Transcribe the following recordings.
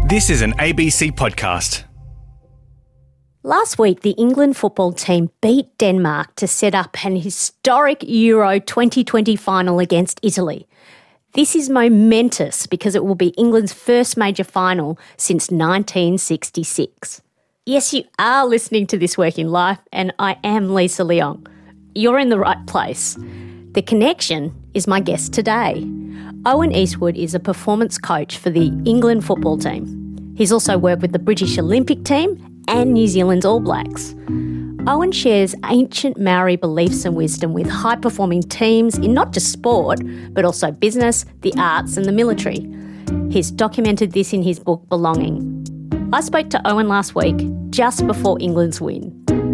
This is an ABC podcast. Last week, the England football team beat Denmark to set up an historic Euro 2020 final against Italy. This is momentous because it will be England's first major final since 1966. Yes, you are listening to This Work in Life, and I am Lisa Leong. You're in the right place. The connection is my guest today. Owen Eastwood is a performance coach for the England football team. He's also worked with the British Olympic team and New Zealand's All Blacks. Owen shares ancient Maori beliefs and wisdom with high-performing teams in not just sport, but also business, the arts and the military. He's documented this in his book, Belonging. I spoke to Owen last week, just before England's win.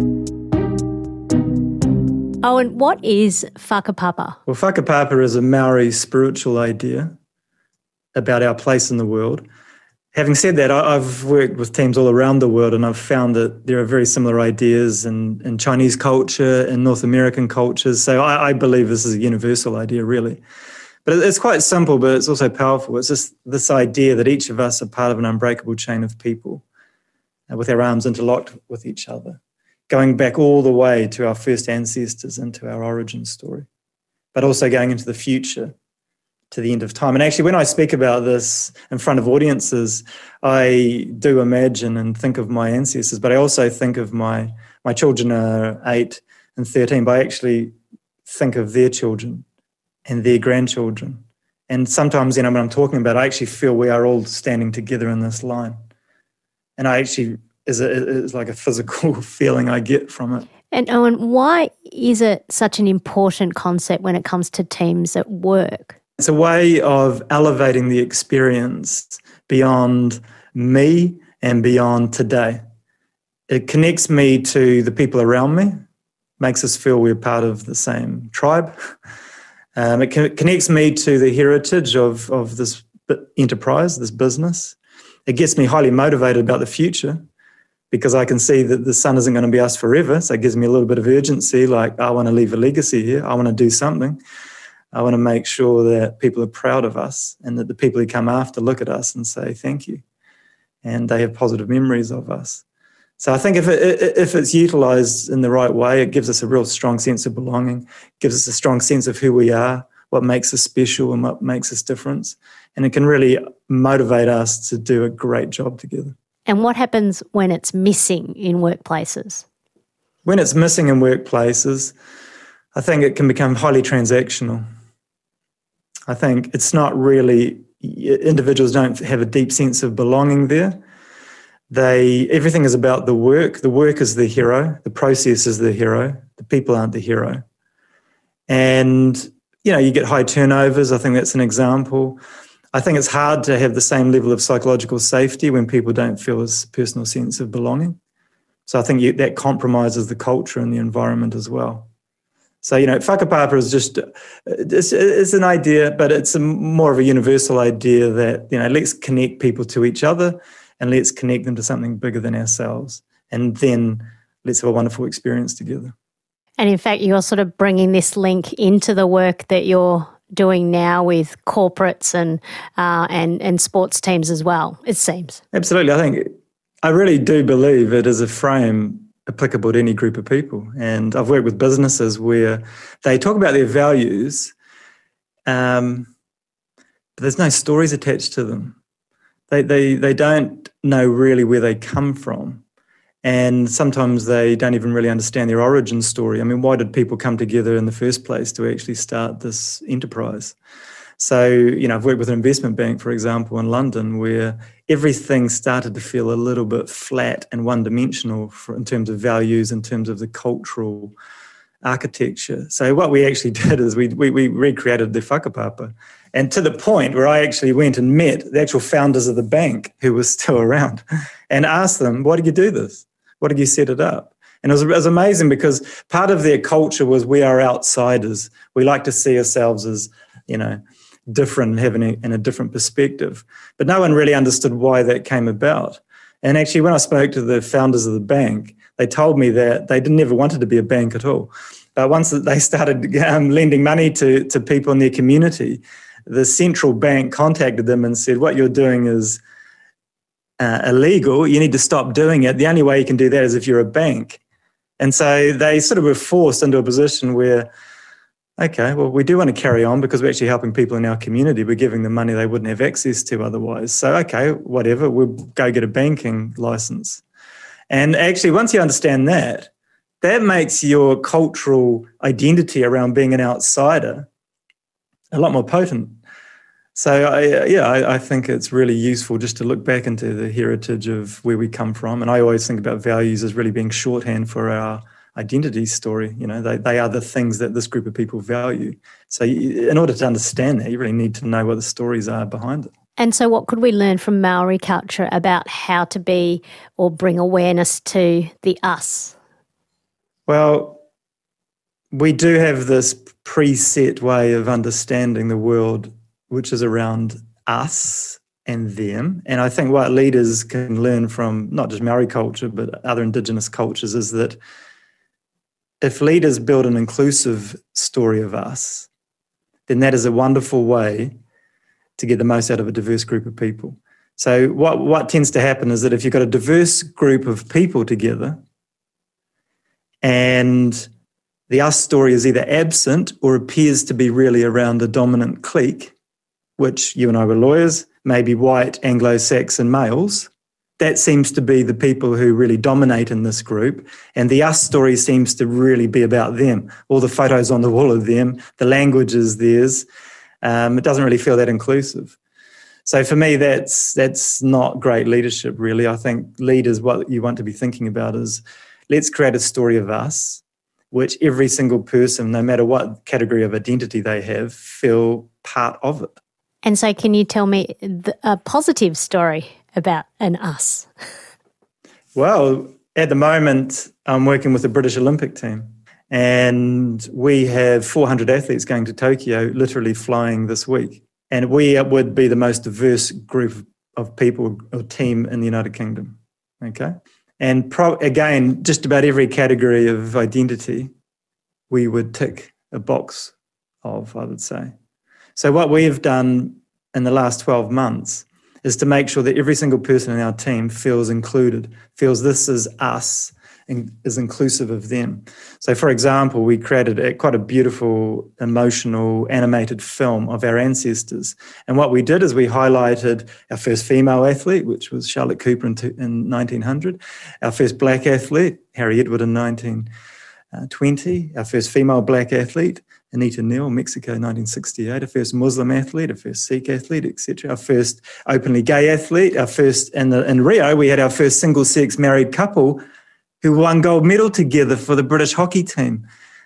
Owen, what is whakapapa? Well, whakapapa is a Maori spiritual idea about our place in the world. Having said that, I've worked with teams all around the world, and I've found that there are very similar ideas in Chinese culture and North American cultures. So I believe this is a universal idea, really. But it's quite simple, but it's also powerful. It's just this idea that each of us are part of an unbreakable chain of people with our arms interlocked with each other, going back all the way to our first ancestors and to our origin story, but also going into the future, to the end of time. And actually, when I speak about this in front of audiences, I do imagine and think of my ancestors, but I also think of my children are 8 and 13, but I actually think of their children and their grandchildren. And sometimes, when I'm talking about it, I actually feel we are all standing together in this line. And I actually, it's like a physical feeling I get from it. And Owen, why is it such an important concept when it comes to teams at work? It's a way of elevating the experience beyond me and beyond today. It connects me to the people around me, makes us feel we're part of the same tribe. It connects me to the heritage of this enterprise, this business. It gets me highly motivated about the future because I can see that the sun isn't going to be us forever. So it gives me a little bit of urgency, like I want to leave a legacy here. I want to do something. I want to make sure that people are proud of us and that the people who come after look at us and say thank you, and they have positive memories of us. So I think if it's utilised in the right way, it gives us a real strong sense of belonging, gives us a strong sense of who we are, what makes us special and what makes us different. And it can really motivate us to do a great job together. And what happens when it's missing in workplaces? When it's missing in workplaces, I think it can become highly transactional. I think it's not really, individuals don't have a deep sense of belonging there. Everything is about the work. The work is the hero. The process is the hero. The people aren't the hero. And, you get high turnovers. I think that's an example. I think it's hard to have the same level of psychological safety when people don't feel this personal sense of belonging. So I think that compromises the culture and the environment as well. So, whakapapa is just, it's an idea, but it's more of a universal idea that, let's connect people to each other and let's connect them to something bigger than ourselves. And then let's have a wonderful experience together. And in fact, you're sort of bringing this link into the work that you're doing now with corporates and sports teams as well, it seems. Absolutely. I really do believe it is a frame applicable to any group of people. And I've worked with businesses where they talk about their values, but there's no stories attached to them. They don't know really where they come from. And sometimes they don't even really understand their origin story. I mean, why did people come together in the first place to actually start this enterprise? So, I've worked with an investment bank, for example, in London, where everything started to feel a little bit flat and one-dimensional in terms of values, in terms of the cultural architecture. So what we actually did is we recreated the whakapapa, and to the point where I actually went and met the actual founders of the bank who were still around and asked them, why did you do this? What did you set it up? And it was amazing because part of their culture was we are outsiders. We like to see ourselves as, different and having in a different perspective. But no one really understood why that came about. And actually, when I spoke to the founders of the bank, they told me that they never wanted to be a bank at all. But once they started lending money to people in their community, the central bank contacted them and said, what you're doing is illegal, you need to stop doing it. The only way you can do that is if you're a bank. And so they sort of were forced into a position where, okay, well, we do want to carry on because we're actually helping people in our community. We're giving them money they wouldn't have access to otherwise. So, okay, whatever, we'll go get a banking license. And actually, once you understand that, that makes your cultural identity around being an outsider a lot more potent. So, I think it's really useful just to look back into the heritage of where we come from. And I always think about values as really being shorthand for our identity story. You know, they are the things that this group of people value. So in order to understand that, you really need to know what the stories are behind it. And so what could we learn from Maori culture about how to be or bring awareness to the us? Well, we do have this preset way of understanding the world, which is around us and them. And I think what leaders can learn from not just Maori culture, but other Indigenous cultures is that if leaders build an inclusive story of us, then that is a wonderful way to get the most out of a diverse group of people. So what tends to happen is that if you've got a diverse group of people together and the us story is either absent or appears to be really around a dominant clique, which you and I were lawyers, maybe white Anglo-Saxon males, that seems to be the people who really dominate in this group. And the us story seems to really be about them. All the photos on the wall of them, the language is theirs. It doesn't really feel that inclusive. So for me, that's not great leadership, really. I think leaders, what you want to be thinking about is, let's create a story of us, which every single person, no matter what category of identity they have, feel part of it. And so can you tell me a positive story about an us? Well, at the moment, I'm working with the British Olympic team, and we have 400 athletes going to Tokyo, literally flying this week. And we would be the most diverse group of people or team in the United Kingdom, okay? And again, just about every category of identity, we would tick a box of, I would say. So what we have done in the last 12 months is to make sure that every single person in our team feels included, feels this is us and is inclusive of them. So, for example, we created quite a beautiful, emotional, animated film of our ancestors. And what we did is we highlighted our first female athlete, which was Charlotte Cooper in 1900, our first black athlete, Harry Edward in 1920, our first female black athlete, Anita Neal, Mexico, 1968, our first Muslim athlete, our first Sikh athlete, etc., our first openly gay athlete, our first, in Rio, we had our first single-sex married couple who won gold medal together for the British hockey team.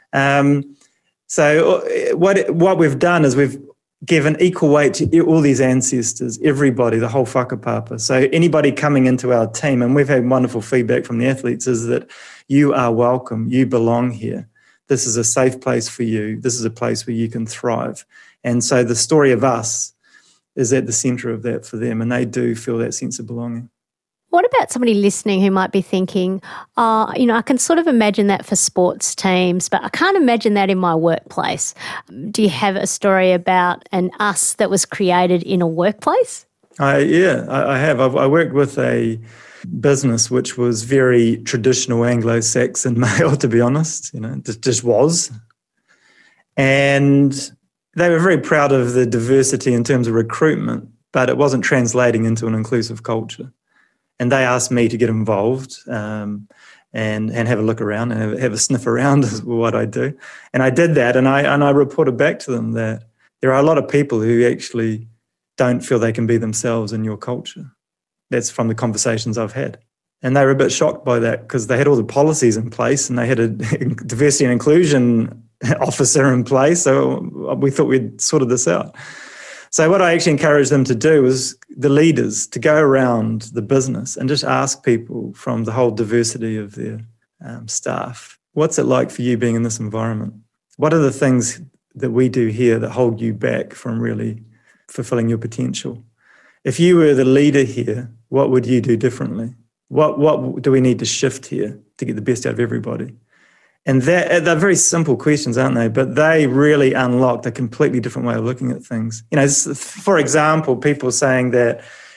So what we've done is we've given equal weight to all these ancestors, everybody, the whole whakapapa. So anybody coming into our team, and we've had wonderful feedback from the athletes, is that you are welcome, you belong here. This is a safe place for you. This is a place where you can thrive. And so the story of us is at the centre of that for them, and they do feel that sense of belonging. What about somebody listening who might be thinking, I can sort of imagine that for sports teams, but I can't imagine that in my workplace. Do you have a story about an us that was created in a workplace? I have. I worked with a business which was very traditional Anglo-Saxon male, to be honest, just was. And they were very proud of the diversity in terms of recruitment, but it wasn't translating into an inclusive culture. And they asked me to get involved and have a look around and have a sniff around is what I do. And I did that, and I reported back to them that there are a lot of people who actually don't feel they can be themselves in your culture. That's from the conversations I've had. And they were a bit shocked by that because they had all the policies in place and they had a diversity and inclusion officer in place. So we thought we'd sorted this out. So what I actually encouraged them to do was the leaders to go around the business and just ask people from the whole diversity of their staff, what's it like for you being in this environment? What are the things that we do here that hold you back from really fulfilling your potential? If you were the leader here, what would you do differently? What do we need to shift here to get the best out of everybody? And they're very simple questions, aren't they? But they really unlocked a completely different way of looking at things. For example, people saying that,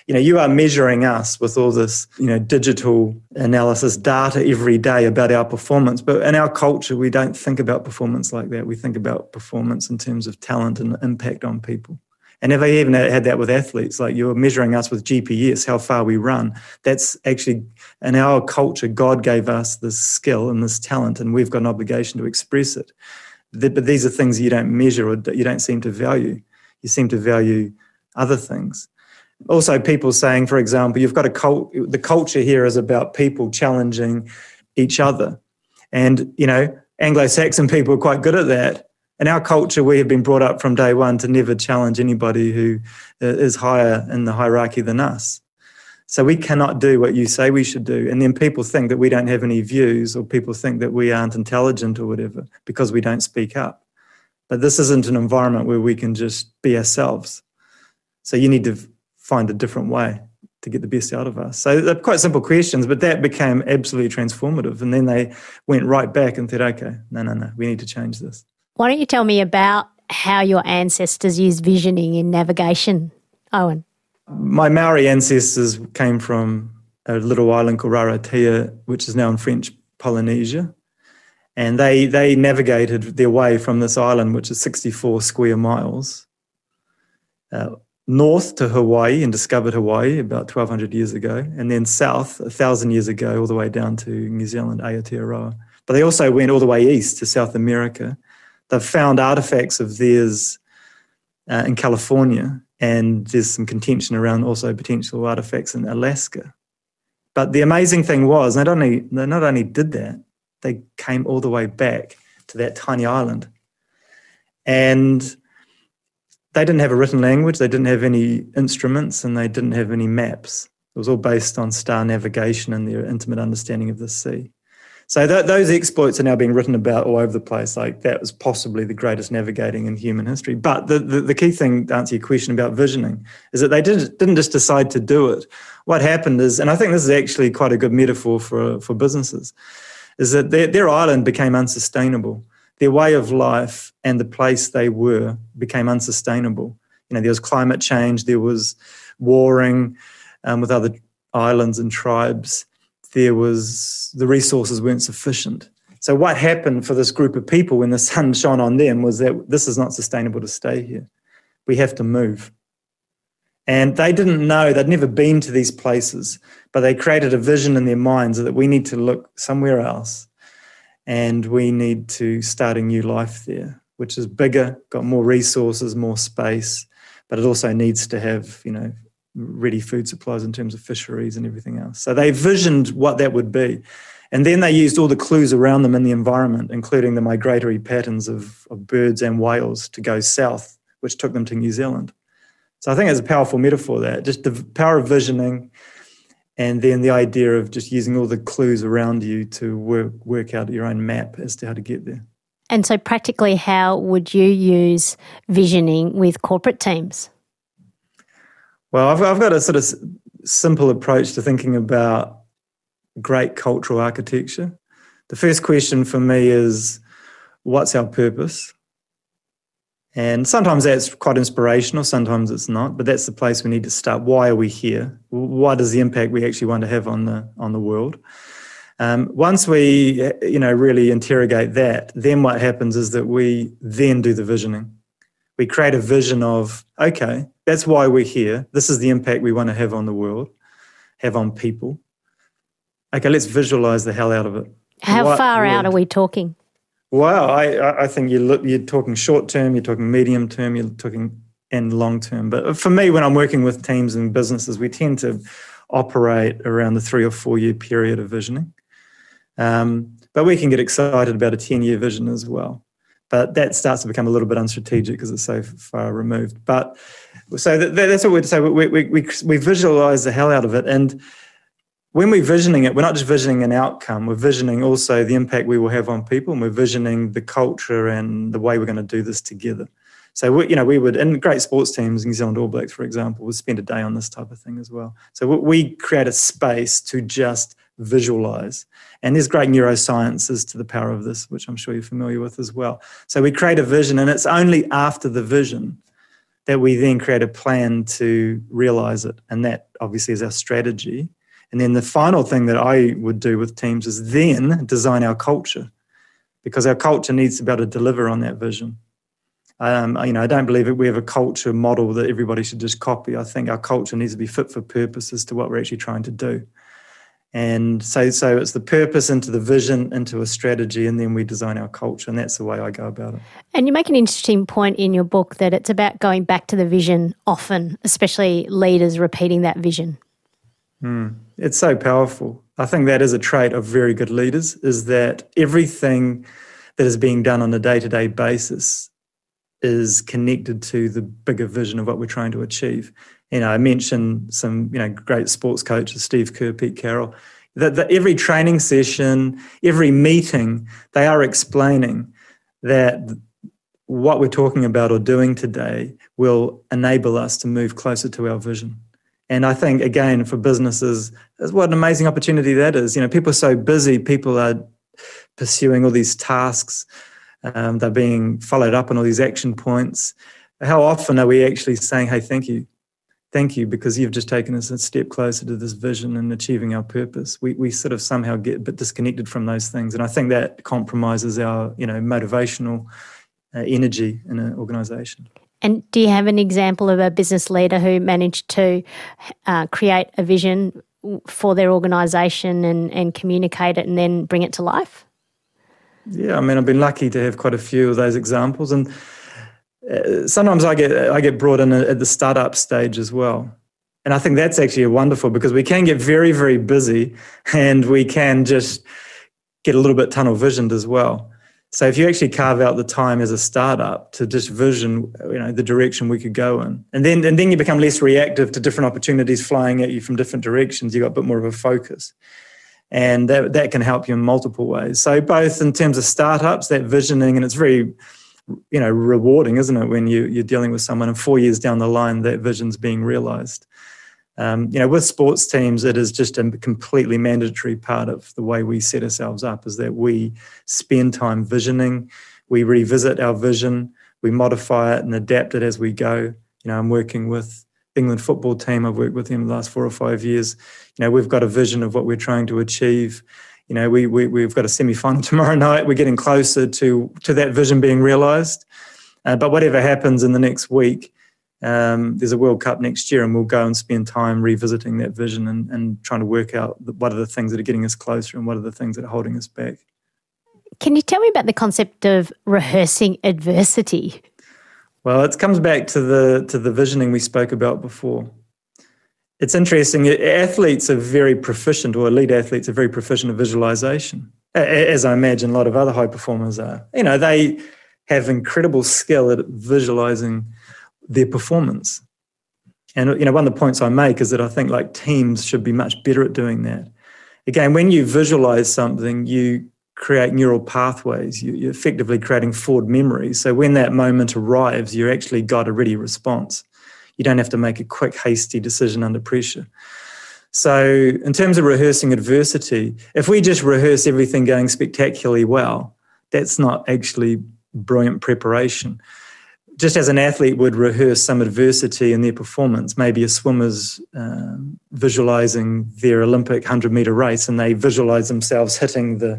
You are measuring us with all this, digital analysis data every day about our performance. But in our culture, we don't think about performance like that. We think about performance in terms of talent and impact on people. And if I even had that with athletes, like you're measuring us with GPS, how far we run, that's actually, in our culture, God gave us this skill and this talent, and we've got an obligation to express it. But these are things you don't measure or you don't seem to value. You seem to value other things. Also, people saying, for example, you've got the culture here is about people challenging each other. And, Anglo-Saxon people are quite good at that. In our culture, we have been brought up from day one to never challenge anybody who is higher in the hierarchy than us. So we cannot do what you say we should do. And then people think that we don't have any views, or people think that we aren't intelligent or whatever because we don't speak up. But this isn't an environment where we can just be ourselves. So you need to find a different way to get the best out of us. So they're quite simple questions, but that became absolutely transformative. And then they went right back and said, okay, no, we need to change this. Why don't you tell me about how your ancestors used visioning in navigation, Owen? My Maori ancestors came from a little island called Raratia, which is now in French Polynesia. And they navigated their way from this island, which is 64 square miles, north to Hawaii, and discovered Hawaii about 1,200 years ago, and then south 1,000 years ago, all the way down to New Zealand, Aotearoa. But they also went all the way east to South America. They've found artifacts of theirs in California, and there's some contention around also potential artifacts in Alaska. But the amazing thing was, they not only did that, they came all the way back to that tiny island. And they didn't have a written language, they didn't have any instruments, and they didn't have any maps. It was all based on star navigation and their intimate understanding of the sea. So those exploits are now being written about all over the place. Like, that was possibly the greatest navigating in human history. But the key thing, to answer your question about visioning, is that they didn't just decide to do it. What happened is, and I think this is actually quite a good metaphor for businesses, is that their island became unsustainable. Their way of life and the place they were became unsustainable. There was climate change, there was warring with other islands and tribes. The resources weren't sufficient. So what happened for this group of people when the sun shone on them was that this is not sustainable to stay here. We have to move. And they didn't know, they'd never been to these places, but they created a vision in their minds that we need to look somewhere else and we need to start a new life there, which is bigger, got more resources, more space, but it also needs to have, ready food supplies in terms of fisheries and everything else. So they visioned what that would be. And then they used all the clues around them in the environment, including the migratory patterns of birds and whales, to go south, which took them to New Zealand. So I think it's a powerful metaphor, that just the power of visioning, and then the idea of just using all the clues around you to work out your own map as to how to get there. And so practically, how would you use visioning with corporate teams? Well, I've got a sort of simple approach to thinking about great cultural architecture. The first question for me is, what's our purpose? And sometimes that's quite inspirational, sometimes it's not, but that's the place we need to start. Why are we here? What is the impact we actually want to have on the world? Once we really interrogate that, then what happens is that we then do the visioning. We create a vision of, okay, that's why we're here. This is the impact we want to have on the world, have on people. Okay, let's visualize the hell out of it. How far out are we talking? Well, I think you're talking short term, you're talking medium term, you're talking and long term. But for me, when I'm working with teams and businesses, we tend to operate around the 3 or 4 year period of visioning. But we can get excited about a 10-year vision as well. But that starts to become a little bit unstrategic because it's so far removed. But so that's what we'd say. We visualize the hell out of it. And when we're visioning it, we're not just visioning an outcome. We're visioning also the impact we will have on people, and we're visioning the culture and the way we're going to do this together. So we would, in great sports teams, New Zealand All Blacks, for example, would spend a day on this type of thing as well. So we create a space to just visualize. And there's great neurosciences to the power of this, which I'm sure you're familiar with as well. So we create a vision, and it's only after the vision that we then create a plan to realise it. And that obviously is our strategy. And then the final thing that I would do with teams is then design our culture, because our culture needs to be able to deliver on that vision. I don't believe that we have a culture model that everybody should just copy. I think our culture needs to be fit for purpose as to what we're actually trying to do. And so it's the purpose into the vision, into a strategy, and then we design our culture, and that's the way I go about it. And you make an interesting point in your book that it's about going back to the vision often, especially leaders repeating that vision. It's so powerful. I think that is a trait of very good leaders, is that everything that is being done on a day-to-day basis is connected to the bigger vision of what we're trying to achieve. I mentioned some, great sports coaches, Steve Kerr, Pete Carroll, that every training session, every meeting, they are explaining that what we're talking about or doing today will enable us to move closer to our vision. And I think, again, for businesses, what an amazing opportunity that is. People are so busy, people are pursuing all these tasks, they're being followed up on all these action points. How often are we actually saying, hey, thank you, because you've just taken us a step closer to this vision and achieving our purpose? We sort of somehow get a bit disconnected from those things. And I think that compromises our, motivational energy in an organisation. And do you have an example of a business leader who managed to create a vision for their organisation and communicate it and then bring it to life? Yeah, I've been lucky to have quite a few of those examples. And sometimes I get brought in at the startup stage as well. And I think that's actually wonderful, because we can get very, very busy and we can just get a little bit tunnel visioned as well. So if you actually carve out the time as a startup to just vision, the direction we could go in, and then you become less reactive to different opportunities flying at you from different directions. You've got a bit more of a focus. And that can help you in multiple ways. So both in terms of startups, that visioning, and it's very, rewarding, isn't it, when you're dealing with someone and 4 years down the line, that vision's being realised. With sports teams, it is just a completely mandatory part of the way we set ourselves up, is that we spend time visioning, we revisit our vision, we modify it and adapt it as we go. I'm working with England football team. I've worked with them the last 4 or 5 years. We've got a vision of what we're trying to achieve. We've got a semi-final tomorrow night. We're getting closer to that vision being realised. But whatever happens in the next week, there's a World Cup next year, and we'll go and spend time revisiting that vision and trying to work out what are the things that are getting us closer and what are the things that are holding us back. Can you tell me about the concept of rehearsing adversity? Well, it comes back to the visioning we spoke about before. It's interesting. Athletes are very proficient, or elite athletes are very proficient at visualization, as I imagine a lot of other high performers are. They have incredible skill at visualizing their performance. And, one of the points I make is that I think teams should be much better at doing that. Again, when you visualize something, you create neural pathways. You're effectively creating forward memory. So when that moment arrives, you actually got a ready response. You don't have to make a quick, hasty decision under pressure. So in terms of rehearsing adversity, if we just rehearse everything going spectacularly well, that's not actually brilliant preparation. Just as an athlete would rehearse some adversity in their performance, maybe a swimmer's visualizing their Olympic 100-meter race, and they visualize themselves hitting the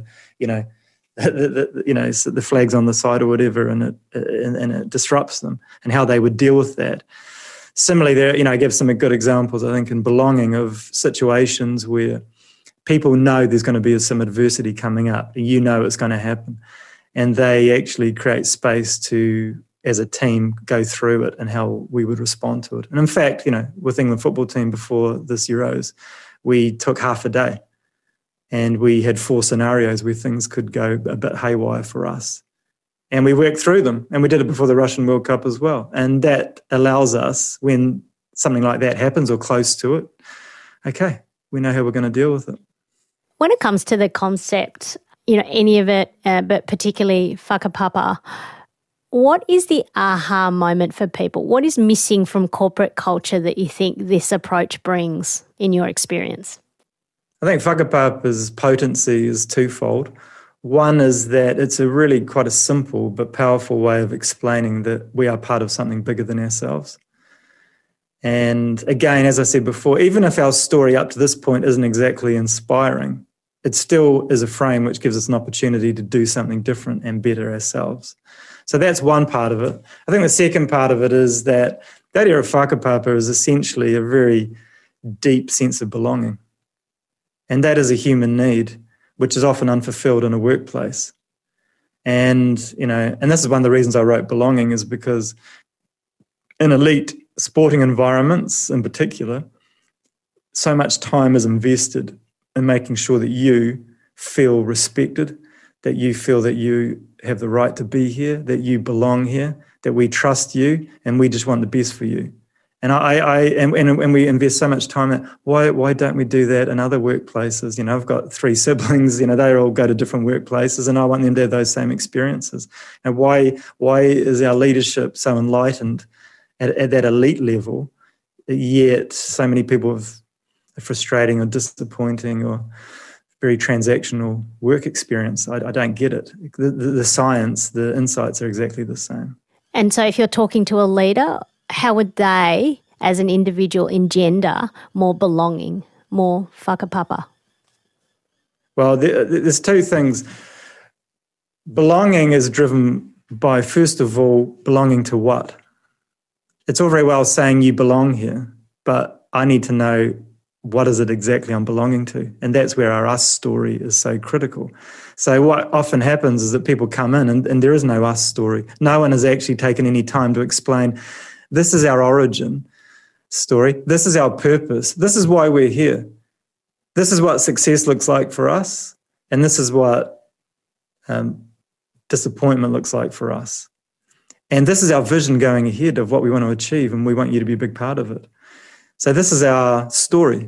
flags on the side or whatever, and it disrupts them, and how they would deal with that. Similarly, there, I give some good examples, I think, in belonging, of situations where people know there's going to be some adversity coming up. It's going to happen. And they actually create space to, as a team, go through it and how we would respond to it. And in fact, with England football team before this Euros, we took half a day and we had 4 scenarios where things could go a bit haywire for us. And we worked through them, and we did it before the Russian World Cup as well. And that allows us, when something like that happens or close to it, okay, we know how we're going to deal with it. When it comes to the concept, any of it, but particularly whakapapa, what is the aha moment for people? What is missing from corporate culture that you think this approach brings in your experience? I think whakapapa's potency is twofold. One is that it's a really quite a simple but powerful way of explaining that we are part of something bigger than ourselves. And again, as I said before, even if our story up to this point isn't exactly inspiring, it still is a frame which gives us an opportunity to do something different and better ourselves. So that's one part of it. I think the second part of it is that the idea of whakapapa is essentially a very deep sense of belonging. And that is a human need, which is often unfulfilled in a workplace. And, and this is one of the reasons I wrote Belonging, is because in elite sporting environments in particular, so much time is invested in making sure that you feel respected, that you feel that you have the right to be here, that you belong here, that we trust you, and we just want the best for you. And we invest so much time in it. Why don't we do that in other workplaces? I've got 3 siblings, they all go to different workplaces, and I want them to have those same experiences. And why is our leadership so enlightened at that elite level, yet so many people have a frustrating or disappointing or very transactional work experience? I don't get it. The science, the insights are exactly the same. And so if you're talking to a leader, how would they, as an individual, engender more belonging, more whakapapa? Well, there's 2 things. Belonging is driven by, first of all, belonging to what? It's all very well saying you belong here, but I need to know what is it exactly I'm belonging to? And that's where our us story is so critical. So what often happens is that people come in and there is no us story. No one has actually taken any time to explain, this is our origin story. This is our purpose. This is why we're here. This is what success looks like for us. And this is what disappointment looks like for us. And this is our vision going ahead of what we want to achieve, and we want you to be a big part of it. So this is our story.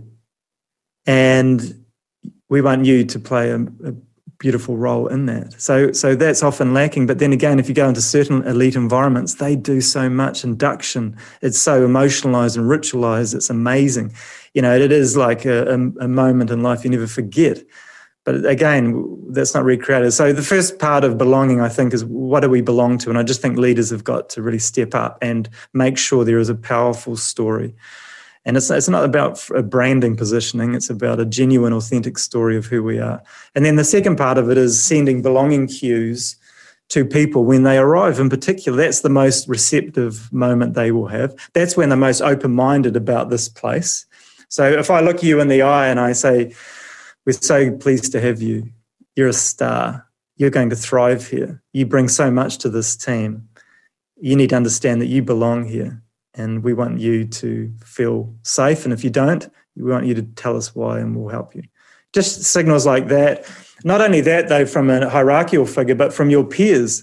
And we want you to play a beautiful role in that. So that's often lacking. But then again, if you go into certain elite environments, they do so much induction. It's so emotionalized and ritualized. It's amazing. It is like a moment in life you never forget. But again, that's not recreated. So the first part of belonging, I think, is what do we belong to? And I just think leaders have got to really step up and make sure there is a powerful story. And it's not about a branding positioning. It's about a genuine, authentic story of who we are. And then the second part of it is sending belonging cues to people when they arrive. In particular, that's the most receptive moment they will have. That's when they're most open-minded about this place. So if I look you in the eye and I say, we're so pleased to have you. You're a star. You're going to thrive here. You bring so much to this team. You need to understand that you belong here, and we want you to feel safe. And if you don't, we want you to tell us why, and we'll help you. Just signals like that. Not only that, though, from a hierarchical figure, but from your peers.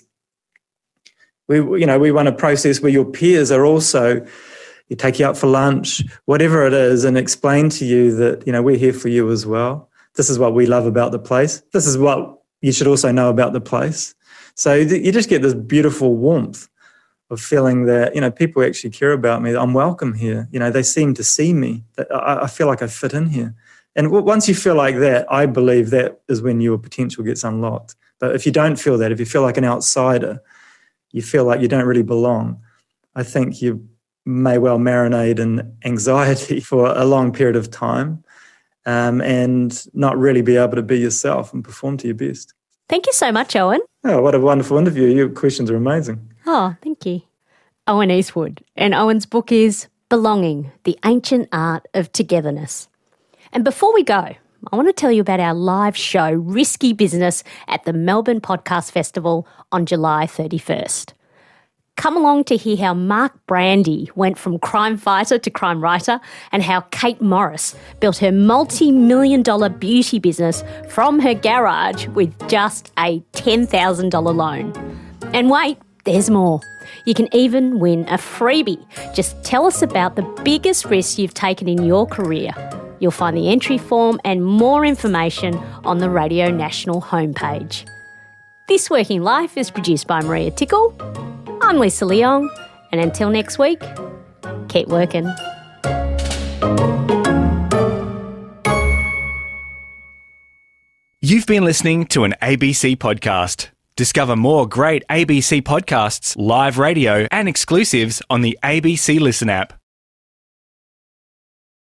We want a process where your peers are also, you take you out for lunch, whatever it is, and explain to you that, we're here for you as well. This is what we love about the place. This is what you should also know about the place. So you just get this beautiful warmth of feeling that, people actually care about me. I'm welcome here. They seem to see me. I feel like I fit in here. And once you feel like that, I believe that is when your potential gets unlocked. But if you don't feel that, if you feel like an outsider, you feel like you don't really belong, I think you may well marinate in anxiety for a long period of time. And not really be able to be yourself and perform to your best. Thank you so much, Owen. Oh, what a wonderful interview. Your questions are amazing. Oh, thank you. Owen Eastwood. And Owen's book is Belonging, The Ancient Art of Togetherness. And before we go, I want to tell you about our live show, Risky Business, at the Melbourne Podcast Festival on July 31st. Come along to hear how Mark Brandy went from crime fighter to crime writer, and how Kate Morris built her multi-million-dollar beauty business from her garage with just a $10,000 loan. And wait, there's more. You can even win a freebie. Just tell us about the biggest risk you've taken in your career. You'll find the entry form and more information on the Radio National homepage. This Working Life is produced by Maria Tickle. I'm Lisa Leong, and until next week, keep working. You've You've been listening to an ABC podcast. Discover more great ABC podcasts, live radio, and exclusives on the ABC Listen app.